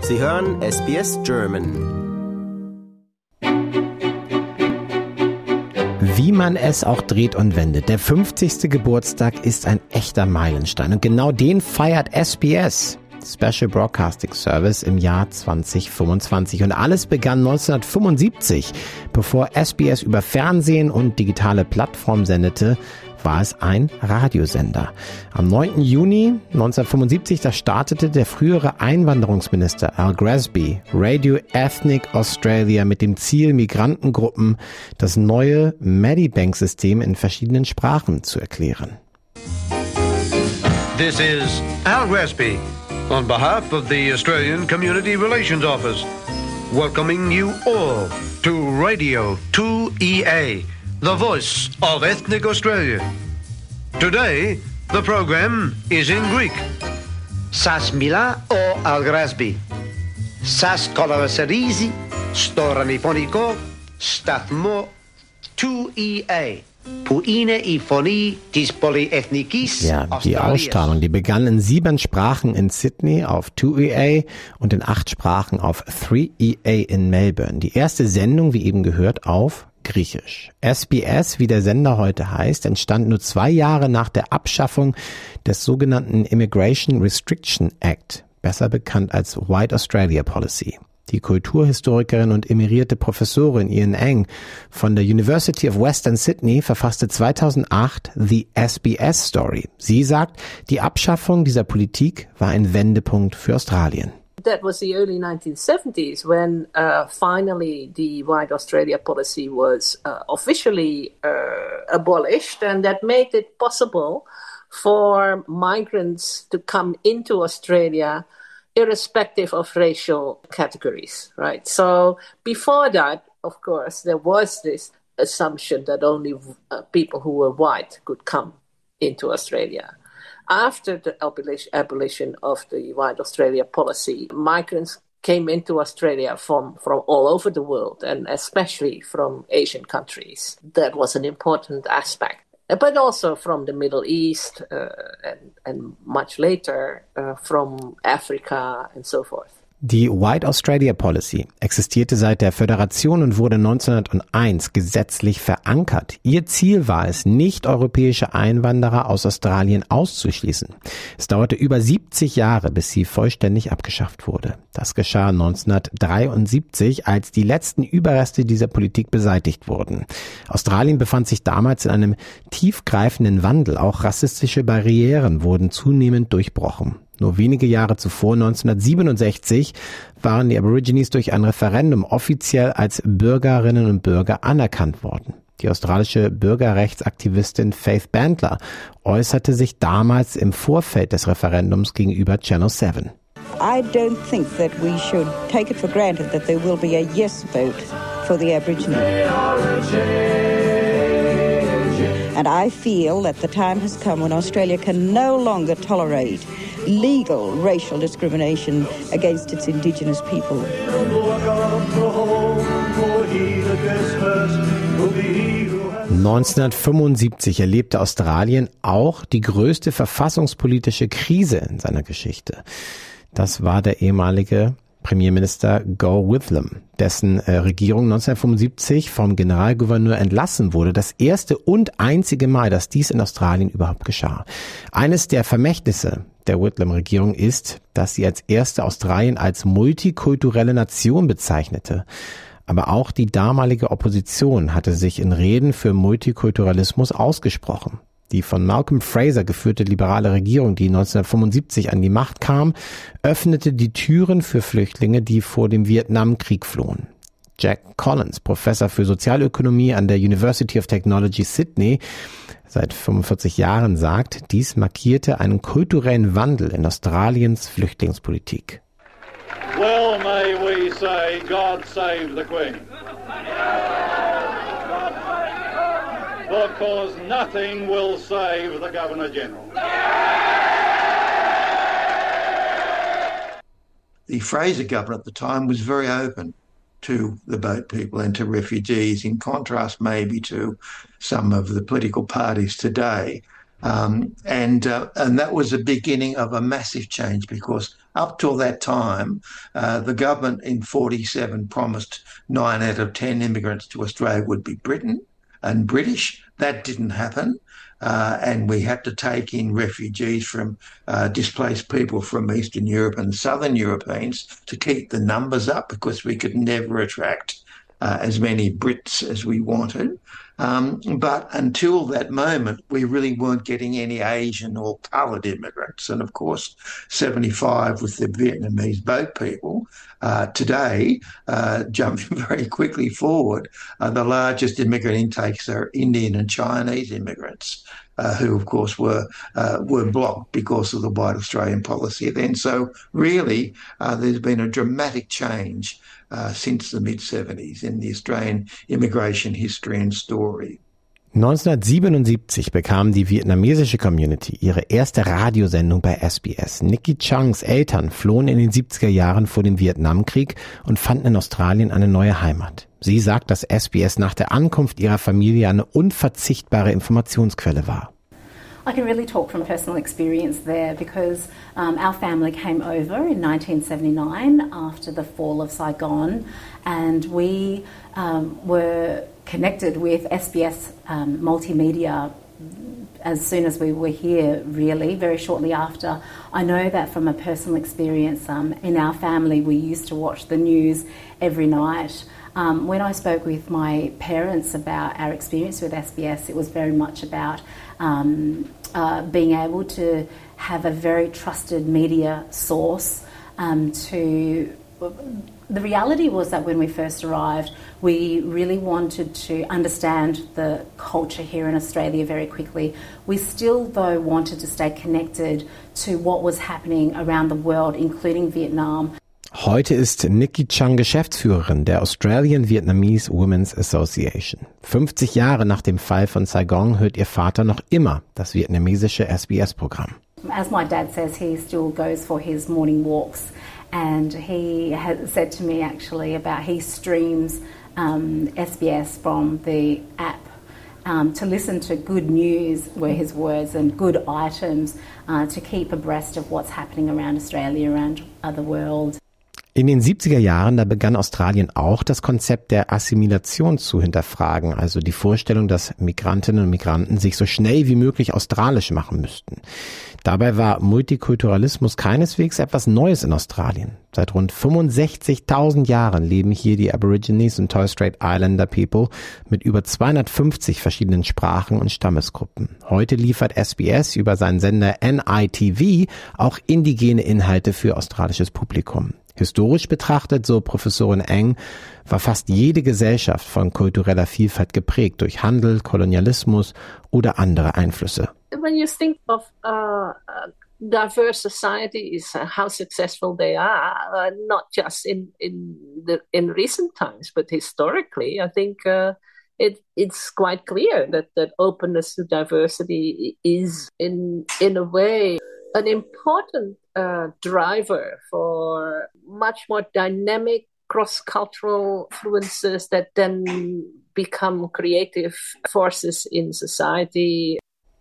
Sie hören SBS German. Wie man es auch dreht und wendet, der 50. Geburtstag ist ein echter Meilenstein. Und genau den feiert SBS, Special Broadcasting Service, im Jahr 2025. Und alles begann 1975. Bevor SBS über Fernsehen und digitale Plattformen sendete, war es ein Radiosender. Am 9. Juni 1975, da startete der frühere Einwanderungsminister Al Gresby Radio Ethnic Australia mit dem Ziel, Migrantengruppen das neue Medibank-System in verschiedenen Sprachen zu erklären. This is Al Gresby on behalf of the Australian Community Relations Office, welcoming you all to Radio 2EA. The voice of ethnic Australia. Today, the program is in Greek. Σας μιλά ο Αλγράσμπι. Σας καλωσορίζει στο ραδιοφωνικό σταθμό 2EA, που είναι η φωνή της πολυεθνικής Ja, die Ausstrahlung, die begann in 7 Sprachen in Sydney auf 2EA und in 8 Sprachen auf 3EA in Melbourne. Die erste Sendung, wie eben gehört, auf Griechisch. SBS, wie der Sender heute heißt, entstand nur 2 Jahre nach der Abschaffung des sogenannten Immigration Restriction Act, besser bekannt als White Australia Policy. Die Kulturhistorikerin und emerierte Professorin Ian Eng von der University of Western Sydney verfasste 2008 The SBS Story. Sie sagt, die Abschaffung dieser Politik war ein Wendepunkt für Australien. That was the early 1970s when finally the White Australia policy was officially abolished, and that made it possible for migrants to come into Australia irrespective of racial categories, right? So before that, of course, there was this assumption that only people who were white could come into Australia. After the abolition of the White Australia policy, migrants came into Australia from all over the world, and especially from Asian countries. That was an important aspect. But also from the Middle East and much later from Africa and so forth. Die White Australia Policy existierte seit der Föderation und wurde 1901 gesetzlich verankert. Ihr Ziel war es, nicht-europäische Einwanderer aus Australien auszuschließen. Es dauerte über 70 Jahre, bis sie vollständig abgeschafft wurde. Das geschah 1973, als die letzten Überreste dieser Politik beseitigt wurden. Australien befand sich damals in einem tiefgreifenden Wandel. Auch rassistische Barrieren wurden zunehmend durchbrochen. Nur wenige Jahre zuvor, 1967, waren die Aborigines durch ein Referendum offiziell als Bürgerinnen und Bürger anerkannt worden. Die australische Bürgerrechtsaktivistin Faith Bandler äußerte sich damals im Vorfeld des Referendums gegenüber Channel 7. I don't think that we should take it for granted that there will be a yes vote for the Aboriginal. And I feel that the time has come when Australia can no longer tolerate legal racial discrimination against its Indigenous people. 1975 erlebte Australien auch die größte verfassungspolitische Krise in seiner Geschichte. Das war der ehemalige Premierminister Gough Whitlam, dessen Regierung 1975 vom Generalgouverneur entlassen wurde. Das erste und einzige Mal, dass dies in Australien überhaupt geschah. Eines der Vermächtnisse der Whitlam-Regierung ist, dass sie als erste Australien als multikulturelle Nation bezeichnete. Aber auch die damalige Opposition hatte sich in Reden für Multikulturalismus ausgesprochen. Die von Malcolm Fraser geführte liberale Regierung, die 1975 an die Macht kam, öffnete die Türen für Flüchtlinge, die vor dem Vietnamkrieg flohen. Jack Collins, Professor für Sozialökonomie an der University of Technology Sydney, seit 45 Jahren sagt, dies markierte einen kulturellen Wandel in Australiens Flüchtlingspolitik. Well, may we say, God save the Queen. Because nothing will save the Governor-General. The Fraser government at the time was very open to the boat people and to refugees, in contrast maybe to some of the political parties today. And that was the beginning of a massive change, because up till that time, the government in 47 promised 9 out of 10 immigrants to Australia would be Briton and British. That didn't happen. And we had to take in refugees from displaced people from Eastern Europe and Southern Europeans to keep the numbers up because we could never attract as many Brits as we wanted. But until that moment, we really weren't getting any Asian or coloured immigrants. And of course, 75 with the Vietnamese boat people. Today, jumping very quickly forward, the largest immigrant intakes are Indian and Chinese immigrants, who of course were blocked because of the White Australian policy then. So really, there's been a dramatic change since the mid-70s in the Australian immigration history and story. 1977 bekam die vietnamesische Community ihre erste Radiosendung bei SBS. Nicky Changs Eltern flohen in den 70er Jahren vor dem Vietnamkrieg und fanden in Australien eine neue Heimat. Sie sagt, dass SBS nach der Ankunft ihrer Familie eine unverzichtbare Informationsquelle war. I can really talk from personal experience there because our family came over in 1979 after the fall of Saigon, and we were connected with SBS multimedia as soon as we were here, really, very shortly after. I know that from a personal experience, in our family we used to watch the news every night. When I spoke with my parents about our experience with SBS, it was very much about being able to have a very trusted media source. The reality was that when we first arrived, we really wanted to understand the culture here in Australia very quickly. We still, though, wanted to stay connected to what was happening around the world, including Vietnam. Heute ist Nicky Chang Geschäftsführerin der Australian Vietnamese Women's Association. 50 Jahre nach dem Fall von Saigon hört ihr Vater noch immer das vietnamesische SBS-Programm. As my dad says, he still goes for his morning walks, and he has said to me actually about he streams SBS from the app to listen to good news, were his words, and good items to keep abreast of what's happening around Australia, around the world. In den 70er Jahren, da begann Australien auch das Konzept der Assimilation zu hinterfragen, also die Vorstellung, dass Migrantinnen und Migranten sich so schnell wie möglich australisch machen müssten. Dabei war Multikulturalismus keineswegs etwas Neues in Australien. Seit rund 65.000 Jahren leben hier die Aborigines und Torres Strait Islander People mit über 250 verschiedenen Sprachen und Stammesgruppen. Heute liefert SBS über seinen Sender NITV auch indigene Inhalte für australisches Publikum. Historisch betrachtet, so Professorin Eng, war fast jede Gesellschaft von kultureller Vielfalt geprägt durch Handel, Kolonialismus oder andere Einflüsse. When you think of diverse societies, how successful they are, not just in recent times, but historically, I think it's quite clear that openness to diversity is in a way an important driver for much more dynamic cross-cultural influences that then become creative forces in society.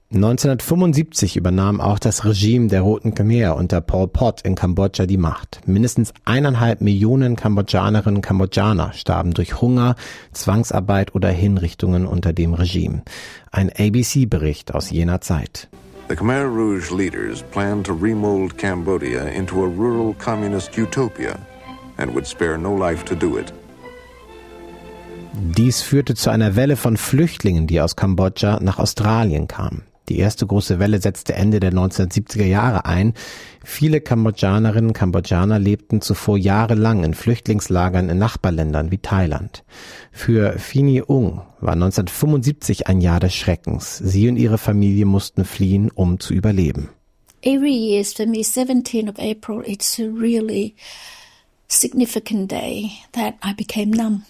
1975 übernahm auch das Regime der Roten Khmer unter Pol Pot in Kambodscha die Macht. Mindestens 1,5 Millionen Kambodschanerinnen und Kambodschaner starben durch Hunger, Zwangsarbeit oder Hinrichtungen unter dem Regime. Ein ABC-Bericht aus jener Zeit. The Khmer Rouge leaders planned to remold Cambodia into a rural communist utopia and would spare no life to do it. Dies führte zu einer Welle von Flüchtlingen, die aus Kambodscha nach Australien kamen. Die erste große Welle setzte Ende der 1970er Jahre ein. Viele Kambodschanerinnen und Kambodschaner lebten zuvor jahrelang in Flüchtlingslagern in Nachbarländern wie Thailand. Für Phini Ung war 1975 ein Jahr des Schreckens. Sie und ihre Familie mussten fliehen, um zu überleben. Every year for me, 17th of April, it's a really significant day that I became numb.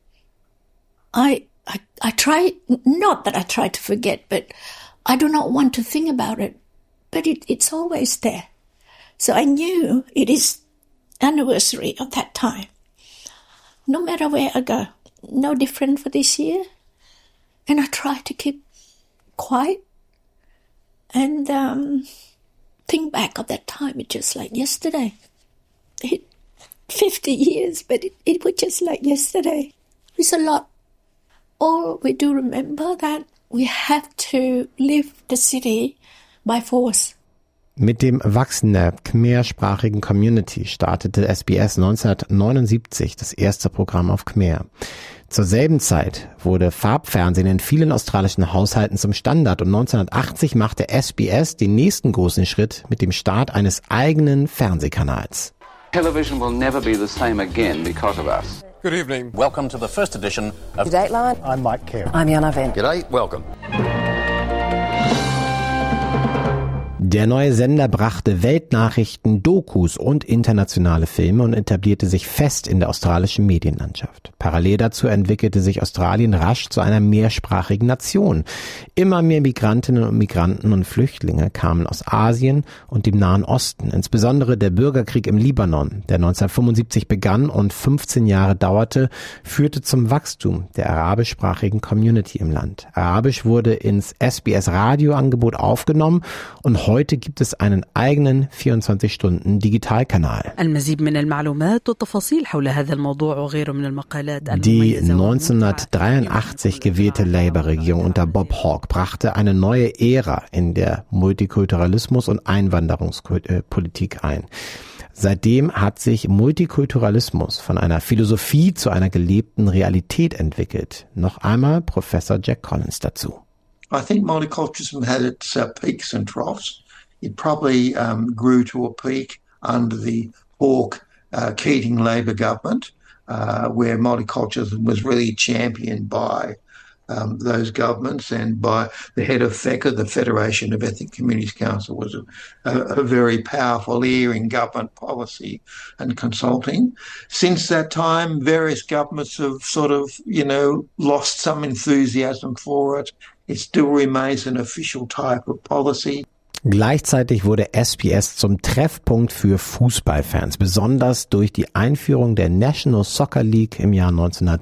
I try, not that I try to forget, but I do not want to think about it, but it's always there. So I knew it is anniversary of that time. No matter where I go, no different for this year. And I try to keep quiet and think back of that time. It's just like yesterday. been 50 years, but it was just like yesterday. It's a lot. All we do remember that we have to leave the city by force. Mit dem Wachsen der khmersprachigen Community startete SBS 1979 das erste Programm auf Khmer. Zur selben Zeit wurde Farbfernsehen in vielen australischen Haushalten zum Standard und 1980 machte SBS den nächsten großen Schritt mit dem Start eines eigenen Fernsehkanals. Television will never be the same again because of us. Good evening. Welcome to the first edition of Dateline. I'm Mike Carey. I'm Jana Wendt. G'day, welcome. Der neue Sender brachte Weltnachrichten, Dokus und internationale Filme und etablierte sich fest in der australischen Medienlandschaft. Parallel dazu entwickelte sich Australien rasch zu einer mehrsprachigen Nation. Immer mehr Migrantinnen und Migranten und Flüchtlinge kamen aus Asien und dem Nahen Osten, insbesondere der Bürgerkrieg im Libanon, der 1975 begann und 15 Jahre dauerte, führte zum Wachstum der arabischsprachigen Community im Land. Arabisch wurde ins SBS-Radioangebot aufgenommen und heute gibt es einen eigenen 24-Stunden-Digitalkanal. Die 1983 gewählte Labour-Regierung unter Bob Hawke brachte eine neue Ära in der Multikulturalismus- und Einwanderungspolitik ein. Seitdem hat sich Multikulturalismus von einer Philosophie zu einer gelebten Realität entwickelt. Noch einmal Professor Jack Collins dazu. I think multiculturalism had its peaks and troughs. It probably grew to a peak under the Hawke-Keating Labor government, where multiculturalism was really championed by those governments and by the head of FECA, the Federation of Ethnic Communities Council, was a very powerful ear in government policy and consulting. Since that time, various governments have sort of, lost some enthusiasm for it. It still remains an official type of policy. Gleichzeitig wurde SBS zum Treffpunkt für Fußballfans, besonders durch die Einführung der National Soccer League im Jahr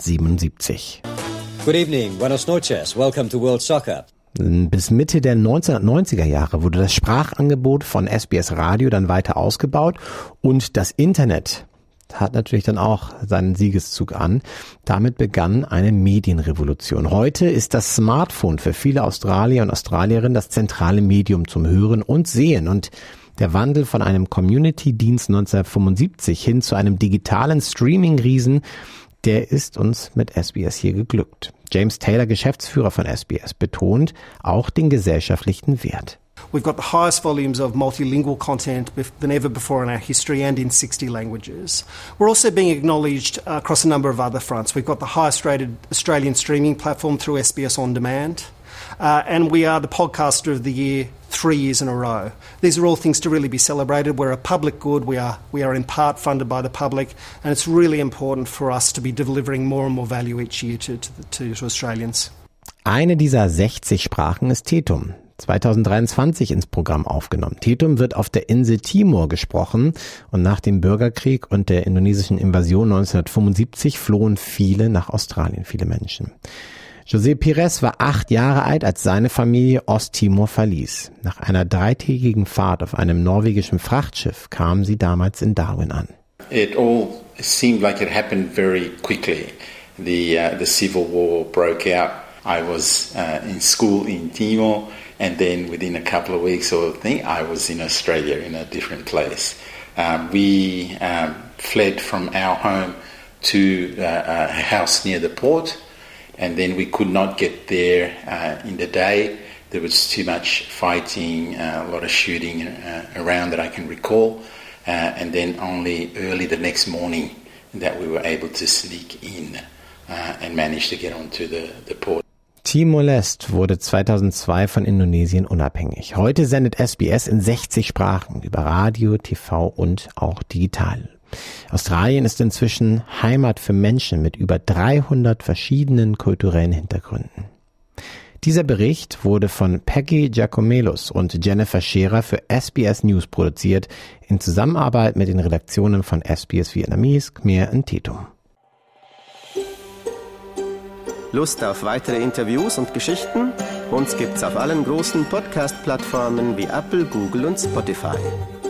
1977. Good evening, buenas noches, welcome to World Soccer. Bis Mitte der 1990er Jahre wurde das Sprachangebot von SBS Radio dann weiter ausgebaut und das Internet hat natürlich dann auch seinen Siegeszug an. Damit begann eine Medienrevolution. Heute ist das Smartphone für viele Australier und Australierinnen das zentrale Medium zum Hören und Sehen. Und der Wandel von einem Community-Dienst 1975 hin zu einem digitalen Streaming-Riesen, der ist uns mit SBS hier geglückt. James Taylor, Geschäftsführer von SBS, betont auch den gesellschaftlichen Wert. We've got the highest volumes of multilingual content than ever before in our history and in 60 languages. We're also being acknowledged across a number of other fronts. We've got the highest rated Australian streaming platform through SBS On Demand. And we are the podcaster of the year 3 years in a row. These are all things to really be celebrated. We're a public good. We are in part funded by the public, and it's really important for us to be delivering more and more value each year to Australians. Eine dieser 60 Sprachen ist Tetum. 2023 ins Programm aufgenommen. Tetum wird auf der Insel Timor gesprochen und nach dem Bürgerkrieg und der indonesischen Invasion 1975 flohen viele nach Australien, viele Menschen. José Pires war 8 Jahre alt, als seine Familie Osttimor verließ. Nach einer 3-tägigen Fahrt auf einem norwegischen Frachtschiff kamen sie damals in Darwin an. It all seemed like it happened very quickly. The civil war broke out. I was in school in Timor, and then within a couple of weeks or thing, I was in Australia in a different place. We fled from our home to a house near the port, and then we could not get there in the day. There was too much fighting, a lot of shooting around that I can recall, and then only early the next morning that we were able to sneak in and manage to get onto the port. Timor-Leste wurde 2002 von Indonesien unabhängig. Heute sendet SBS in 60 Sprachen über Radio, TV und auch digital. Australien ist inzwischen Heimat für Menschen mit über 300 verschiedenen kulturellen Hintergründen. Dieser Bericht wurde von Peggy Giacomelus und Jennifer Scherer für SBS News produziert, in Zusammenarbeit mit den Redaktionen von SBS Vietnamese, Khmer und Tetum. Lust auf weitere Interviews und Geschichten? Uns gibt's auf allen großen Podcast-Plattformen wie Apple, Google und Spotify.